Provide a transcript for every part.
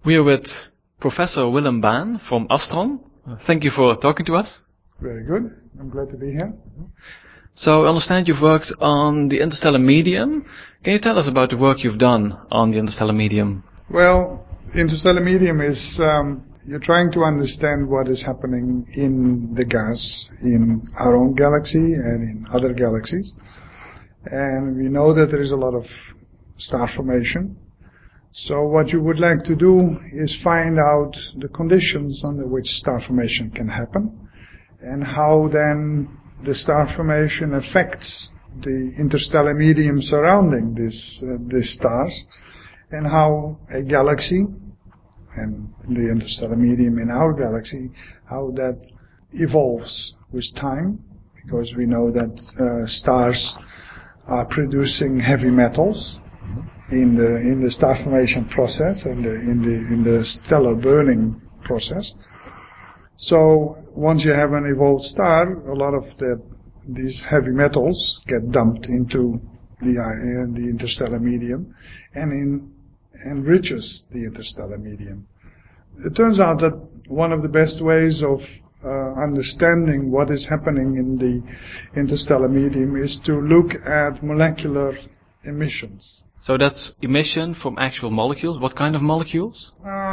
We are with Professor Willem Baan from Astron. Thank you for talking to us. Very good. I'm glad to be here. So I understand you've worked on the interstellar medium. Can you tell us about the work you've done on the interstellar medium? Well, interstellar medium is, you're trying to understand what is happening in the gas in our own galaxy and in other galaxies. And we know that there is a lot of star formation. So what you would like to do is find out the conditions under which star formation can happen and how then the star formation affects the interstellar medium surrounding these stars, and how a galaxy and the interstellar medium in our galaxy, how that evolves with time, because we know that stars are producing heavy metals in the star formation process and in the stellar burning process. So once you have an evolved star, a lot of these heavy metals get dumped into the interstellar medium and enriches the interstellar medium. It turns out that one of the best ways of understanding what is happening in the interstellar medium is to look at molecular emissions. So that's emission from actual molecules. What kind of molecules?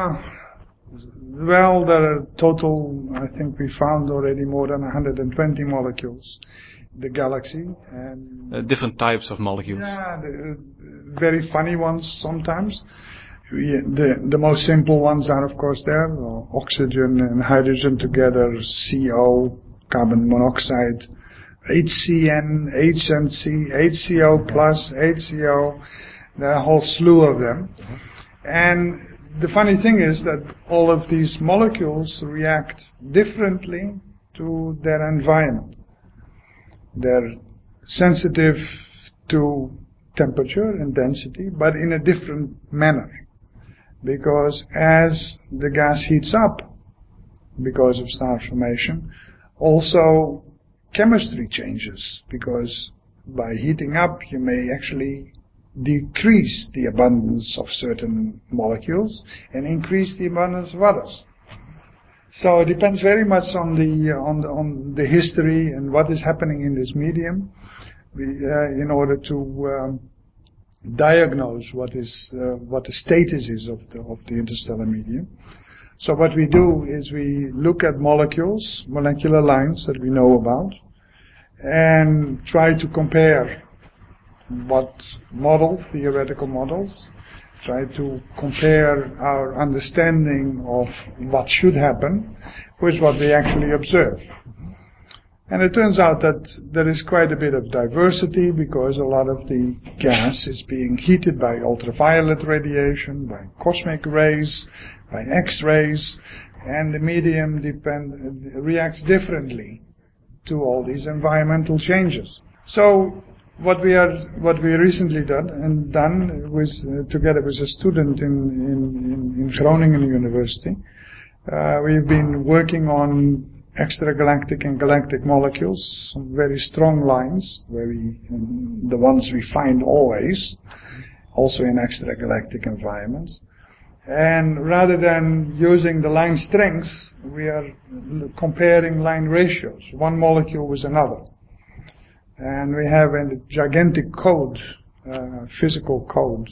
Well, there are total, I think we found already more than 120 molecules in the galaxy. And different types of molecules. Yeah, very funny ones sometimes. The most simple ones are, of course, there. Oxygen and hydrogen together, CO, carbon monoxide, HCN, HNC, HCO plus, HCO, there are a whole slew of them. And the funny thing is that all of these molecules react differently to their environment. They're sensitive to temperature and density, but in a different manner. Because as the gas heats up, because of star formation, also chemistry changes, because by heating up you may actually decrease the abundance of certain molecules and increase the abundance of others. So it depends very much on the history and what is happening in this medium in order to diagnose what the status is of the interstellar medium. So what we do is we look at molecules, molecular lines that we know about, and try to compare theoretical models, try to compare our understanding of what should happen with what we actually observe. And it turns out that there is quite a bit of diversity because a lot of the gas is being heated by ultraviolet radiation, by cosmic rays, by X-rays, and the medium reacts differently to all these environmental changes. So what we recently done was together with a student in Groningen University, we've been working on extragalactic and galactic molecules, some very strong lines, the ones we find always, also in extragalactic environments. And rather than using the line strengths, we are comparing line ratios, one molecule with another. And we have a gigantic code, physical code,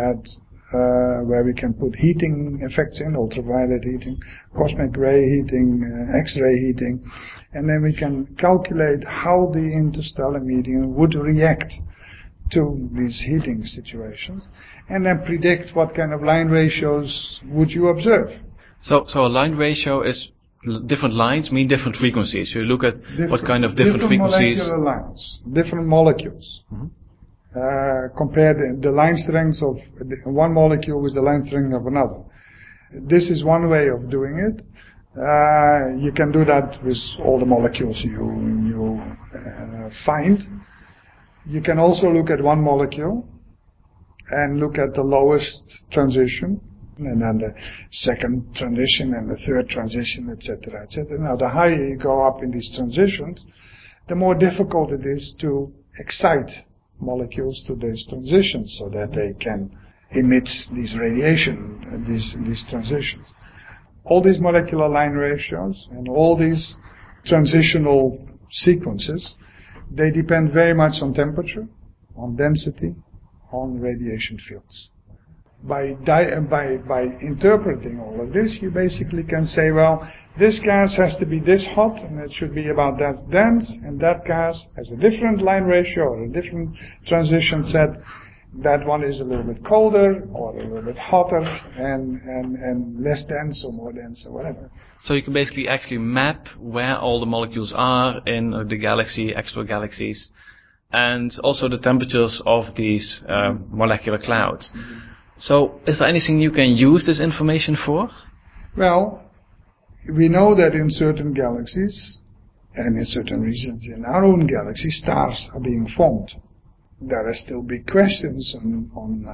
where we can put heating effects in, ultraviolet heating, cosmic ray heating, X-ray heating, and then we can calculate how the interstellar medium would react to these heating situations, and then predict what kind of line ratios would you observe. So a line ratio is different lines mean different frequencies. So you look at what kind of different frequencies. Molecular lines, different molecules. Mm-hmm. Compare the line strengths of one molecule with the line strength of another. This is one way of doing it. You can do that with all the molecules you find. You can also look at one molecule and look at the lowest transition, and then the second transition and the third transition, etc., etc. Now, the higher you go up in these transitions, the more difficult it is to excite molecules to these transitions so that they can emits these radiation, these transitions. All these molecular line ratios and all these transitional sequences, they depend very much on temperature, on density, on radiation fields. By interpreting all of this, you basically can say, well, this gas has to be this hot, and it should be about that dense, and that gas has a different line ratio or a different transition set. That one is a little bit colder or a little bit hotter and less dense or more dense or whatever. So you can basically actually map where all the molecules are in the galaxy, extra galaxies, and also the temperatures of these molecular clouds. So is there anything you can use this information for? Well, we know that in certain galaxies and in certain regions in our own galaxy, stars are being formed. There are still big questions on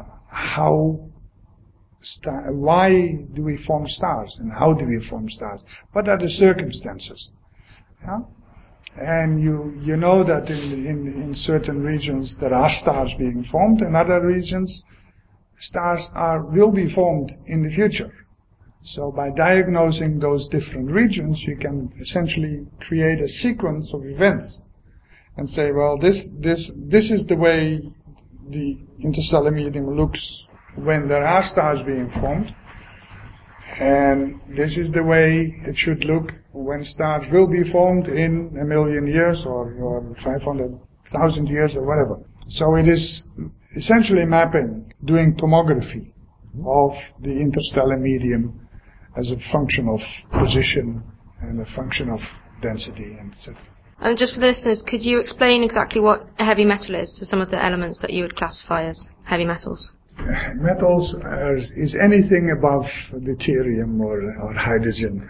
why do we form stars and how do we form stars? What are the circumstances? Yeah? And you know that in certain regions there are stars being formed, in other regions stars will be formed in the future. So by diagnosing those different regions, you can essentially create a sequence of events and say, well, this is the way the interstellar medium looks when there are stars being formed, and this is the way it should look when stars will be formed in 1 million years or 500,000 years or whatever. So it is essentially mapping, doing tomography of the interstellar medium as a function of position and a function of density, and etc. And just for the listeners, could you explain exactly what a heavy metal is, so some of the elements that you would classify as heavy metals? Metals is anything above deuterium or hydrogen.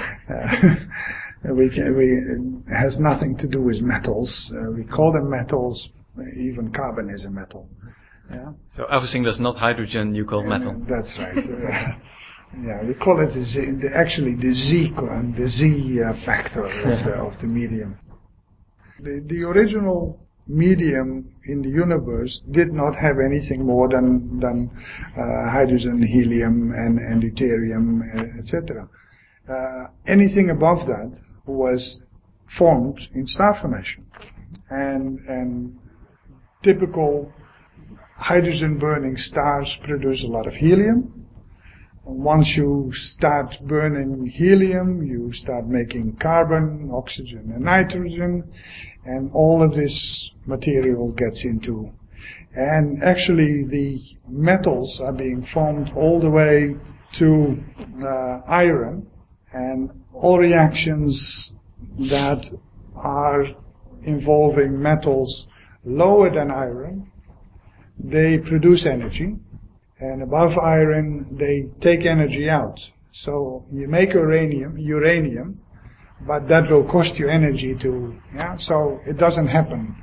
It has nothing to do with metals. We call them metals. Even carbon is a metal. Yeah? So everything that's not hydrogen you call metal. That's right. Yeah, we call it the Z factor of the medium. The original medium in the universe did not have anything more than hydrogen, helium, and deuterium, etc. Anything above that was formed in star formation, and typical hydrogen-burning stars produce a lot of helium. Once you start burning helium, you start making carbon, oxygen, and nitrogen, and all of this material gets into. And actually, the metals are being formed all the way to iron, and all reactions that are involving metals lower than iron, they produce energy. And above iron, they take energy out. So you make uranium, but that will cost you energy to, so it doesn't happen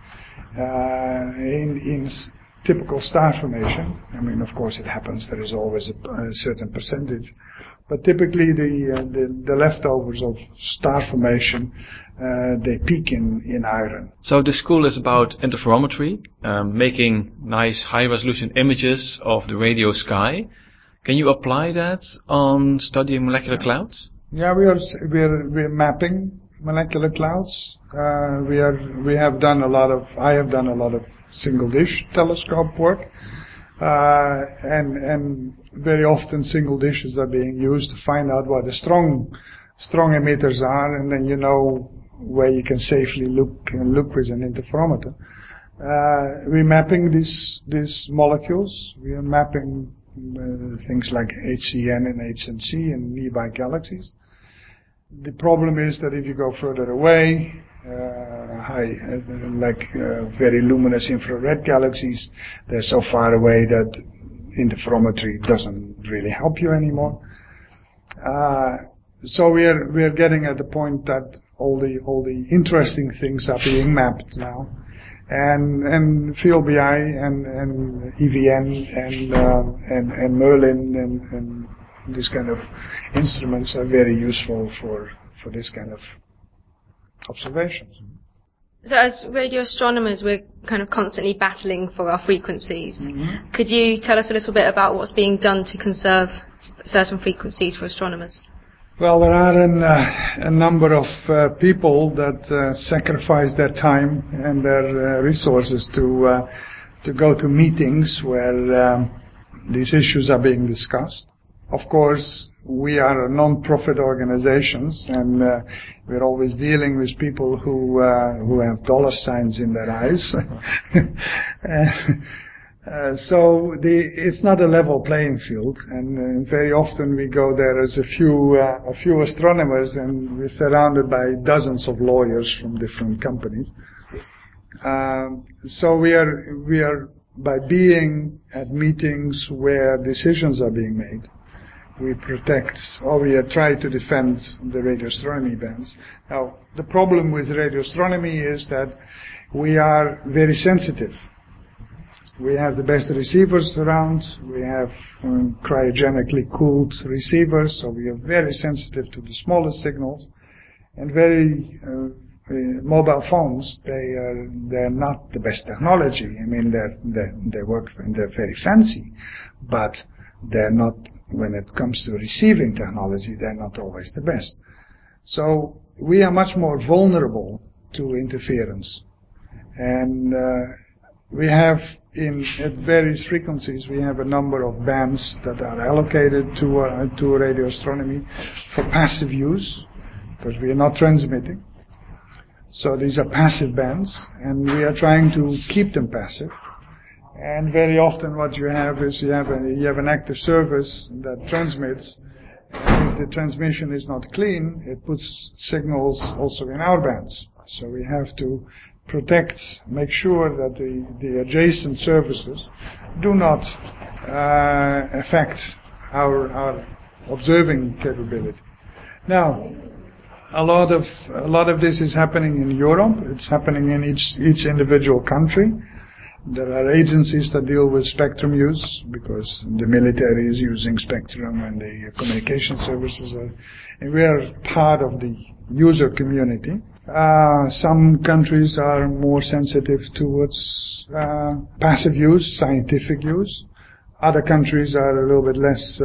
in typical star formation. I mean, of course it happens, there is always a certain percentage. But typically the leftovers of star formation, they peak in iron. So the school is about interferometry, making nice high-resolution images of the radio sky. Can you apply that on studying molecular clouds? Yeah, we're mapping molecular clouds. I have done a lot of single-dish telescope work, and very often single dishes are being used to find out what the strong emitters are, and then you know where you can safely look with an interferometer. We're mapping these molecules. We are mapping things like HCN and HNC in nearby galaxies. The problem is that if you go further away, very luminous infrared galaxies, they're so far away that interferometry doesn't really help you anymore. So we are getting at the point that all the interesting things are being mapped now, and FieldBI and EVN and Merlin and this kind of instruments are very useful for this kind of observations. So as radio astronomers, we're kind of constantly battling for our frequencies. Mm-hmm. Could you tell us a little bit about what's being done to conserve certain frequencies for astronomers? Well, there are a number of people that sacrifice their time and their resources to go to meetings where these issues are being discussed. Of course, we are non-profit organizations, and we're always dealing with people who have dollar signs in their eyes. So it's not a level playing field, and very often we go there as a few astronomers, and we're surrounded by dozens of lawyers from different companies. So we are by being at meetings where decisions are being made, we protect, or we try to defend the radio astronomy bands. Now, the problem with radio astronomy is that we are very sensitive. We have the best receivers around. We have cryogenically cooled receivers, so we are very sensitive to the smallest signals. And very mobile phones, they're not the best technology. I mean, they work and they're very fancy, but they're not, when it comes to receiving technology, they're not always the best. So we are much more vulnerable to interference. And we have, at various frequencies, we have a number of bands that are allocated to radio astronomy for passive use, because we are not transmitting. So these are passive bands, and we are trying to keep them passive. And very often what you have is you have an active service that transmits. And if the transmission is not clean, it puts signals also in our bands. So we have to make sure that the adjacent services do not affect our observing capability. Now, a lot of this is happening in Europe. It's happening in each individual country. There are agencies that deal with spectrum use, because the military is using spectrum and the communication services are, and we are part of the user community. Some countries are more sensitive towards passive use, scientific use. Other countries are a little bit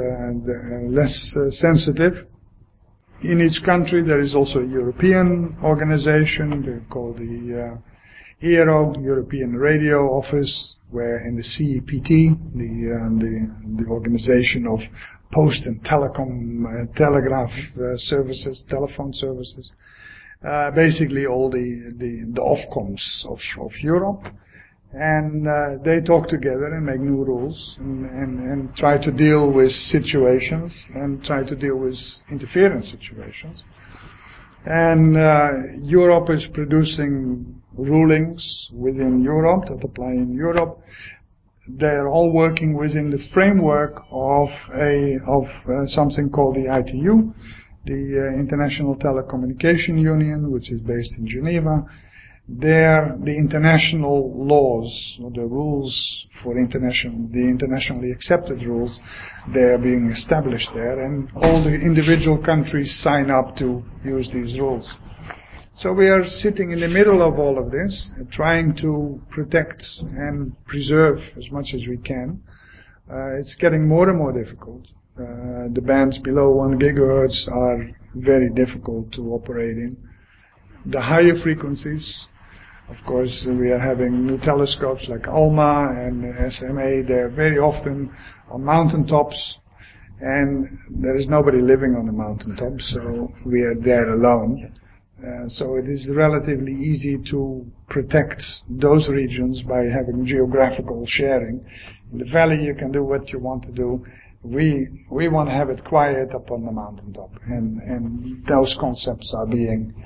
less sensitive. In each country there is also a European organization, they're called the ERO, European Radio Office, where in the CEPT, the organization of post and telegraph services, telephone services, basically all the Ofcoms of Europe, and they talk together and make new rules and try to deal with situations and try to deal with interference situations. And Europe is producing rulings within Europe that apply in Europe. They're all working within the framework of something called the ITU, the International Telecommunication Union, which is based in Geneva. There, the international laws, or the rules for the internationally accepted rules, they are being established there, and all the individual countries sign up to use these rules. So we are sitting in the middle of all of this, trying to protect and preserve as much as we can. It's getting more and more difficult. The bands below 1 gigahertz are very difficult to operate in. The higher frequencies, of course, we are having new telescopes like ALMA and SMA. They're very often on mountaintops, and there is nobody living on the mountaintop, so we are there alone. So it is relatively easy to protect those regions by having geographical sharing. In the valley you can do what you want to do. We want to have it quiet up on the mountaintop, and those concepts are being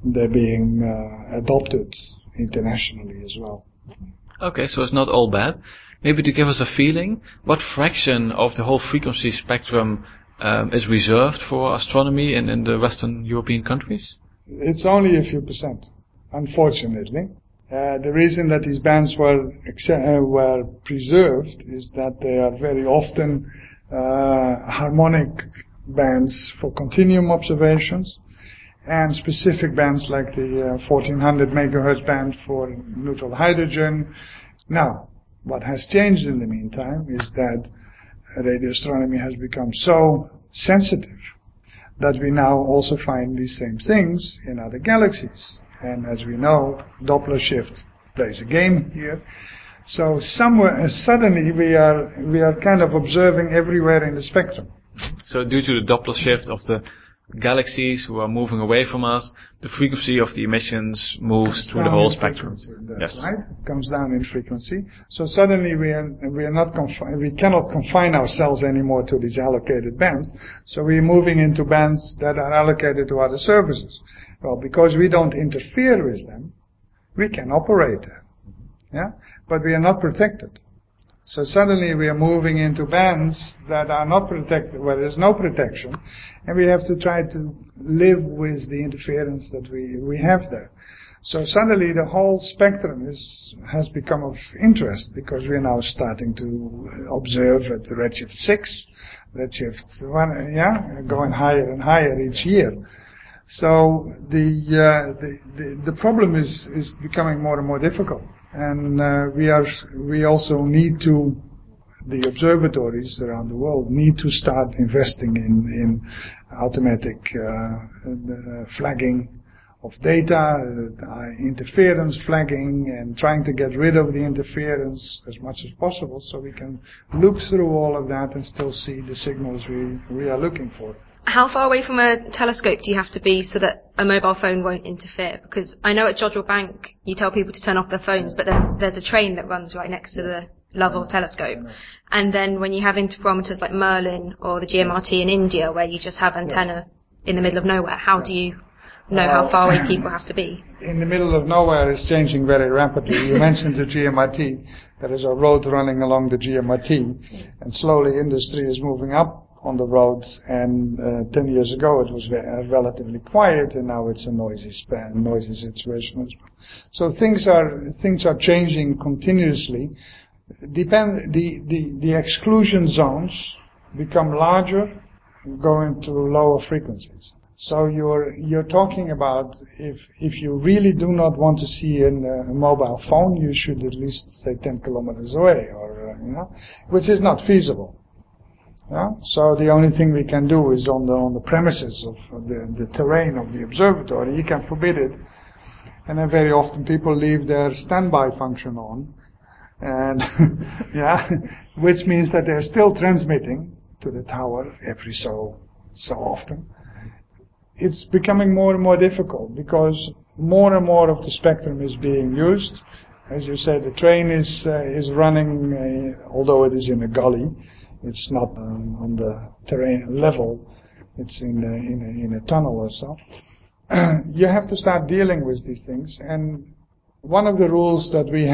adopted internationally as well. Okay, so it's not all bad. Maybe to give us a feeling, what fraction of the whole frequency spectrum is reserved for astronomy in the Western European countries? It's only a few percent, unfortunately. The reason that these bands were preserved is that they are very often harmonic bands for continuum observations, and specific bands like the 1400 megahertz band for neutral hydrogen. Now, what has changed in the meantime is that radio astronomy has become so sensitive that we now also find these same things in other galaxies. And as we know, Doppler shift plays a game here. So suddenly we are kind of observing everywhere in the spectrum. So due to the Doppler shift of the galaxies who are moving away from us, the frequency of the emissions moves through the whole spectrum. That's right. It comes down in frequency. So suddenly we cannot confine ourselves anymore to these allocated bands. So we're moving into bands that are allocated to other services. Well, because we don't interfere with them, we can operate them. Yeah? But we are not protected. So suddenly we are moving into bands that are not protected, where there's no protection, and we have to try to live with the interference that we have there. So suddenly the whole spectrum has become of interest, because we are now starting to observe at redshift 6, redshift 1, going higher and higher each year. So the problem is becoming more and more difficult. And we also need to, the observatories around the world need to start investing in automatic flagging of data, interference flagging, and trying to get rid of the interference as much as possible, so we can look through all of that and still see the signals we are looking for. How far away from a telescope do you have to be so that a mobile phone won't interfere? Because I know at Jodrell Bank you tell people to turn off their phones, but then there's a train that runs right next to the Lovell telescope. And then when you have interferometers like Merlin or the GMRT in India, where you just have antenna in the middle of nowhere, how do you know how far away people have to be? In the middle of nowhere is changing very rapidly. You mentioned the GMRT. There is a road running along the GMRT, and slowly industry is moving up on the road, and 10 years ago it was relatively quiet, and now it's a noisy situation as well. So things are changing continuously. The exclusion zones become larger, going to lower frequencies. So you're talking about if you really do not want to see a mobile phone, you should at least stay 10 kilometers away, or which is not feasible. Yeah? So the only thing we can do is on the premises of the terrain of the observatory, you can forbid it. And then very often people leave their standby function on, and which means that they're still transmitting to the tower every so often. It's becoming more and more difficult, because more and more of the spectrum is being used. As you said, the train is running, although it is in a gully. It's not on the terrain level. It's in a tunnel or so. You have to start dealing with these things. And one of the rules that we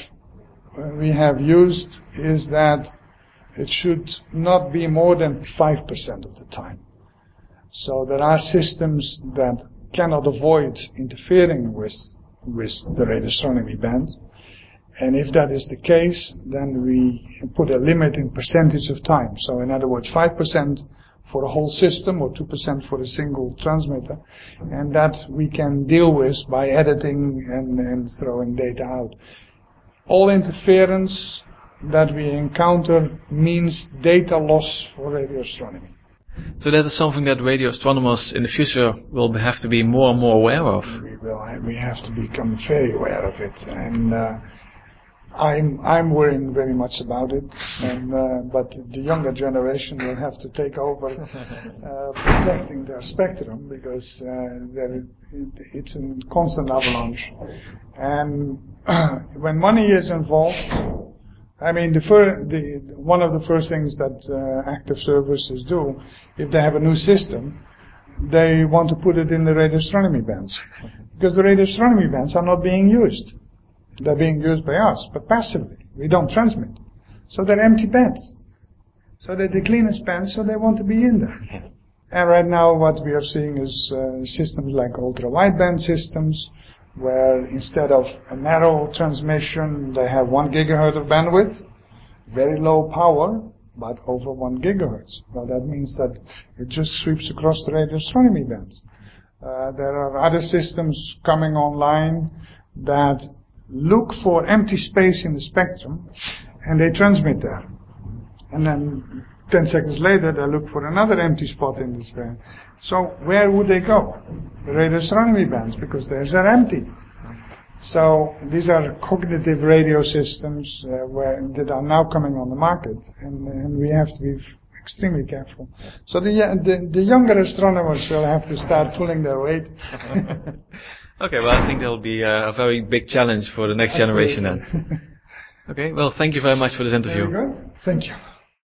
have used is that it should not be more than 5% of the time. So there are systems that cannot avoid interfering with the radio astronomy band. And if that is the case, then we put a limit in percentage of time. So in other words, 5% for a whole system, or 2% for a single transmitter. And that we can deal with by editing and throwing data out. All interference that we encounter means data loss for radio astronomy. So that is something that radio astronomers in the future will have to be more and more aware of. We have to become very aware of it, and I'm worrying very much about it. And but the younger generation will have to take over protecting their spectrum, because it's a constant avalanche. And when money is involved, I mean, one of the first things that active services do, if they have a new system, they want to put it in the radio astronomy bands. Because the radio astronomy bands are not being used. They're being used by us, but passively. We don't transmit. So they're empty bands. So they're the cleanest bands, so they want to be in there. And right now what we are seeing is systems like ultra-wideband systems, where instead of a narrow transmission, they have 1 gigahertz of bandwidth, very low power, but over 1 gigahertz. Well, that means that it just sweeps across the radio astronomy bands. There are other systems coming online that look for empty space in the spectrum, and they transmit there. And then 10 seconds later, they look for another empty spot in the spectrum. So where would they go? The radio astronomy bands, because theirs are empty. So these are cognitive radio systems that are now coming on the market, and we have to be extremely careful. So the younger astronomers will have to start pulling their weight. Okay, well, I think that'll be a very big challenge for the next generation then. Okay, well, thank you very much for this interview. Very good. Thank you.